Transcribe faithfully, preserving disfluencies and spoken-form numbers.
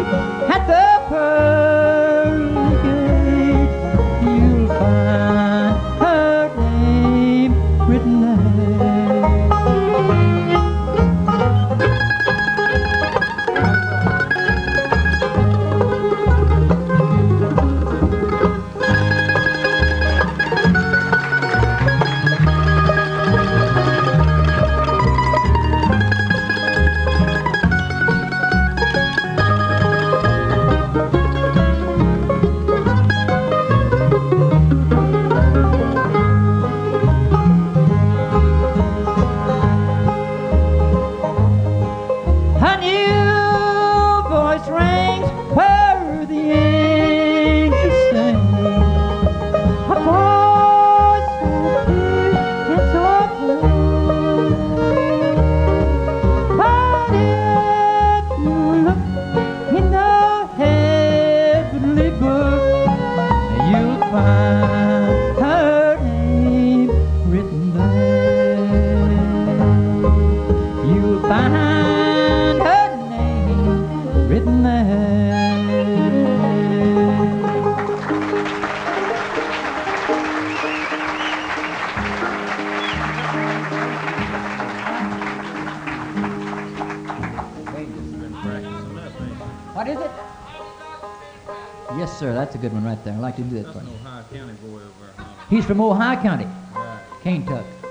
at the pearly gate, you'll find her name written there. A new voice rings where the angels sing, a voice so clear and so clear. But if you look in the heavenly book, you'll find her name written there. You'll find her name written there. What is it? Yes, sir, that's a good one right there. I'd like to do that That's for an you. Ohio County boy over there. He's from Ohio County, Right. Kentucky.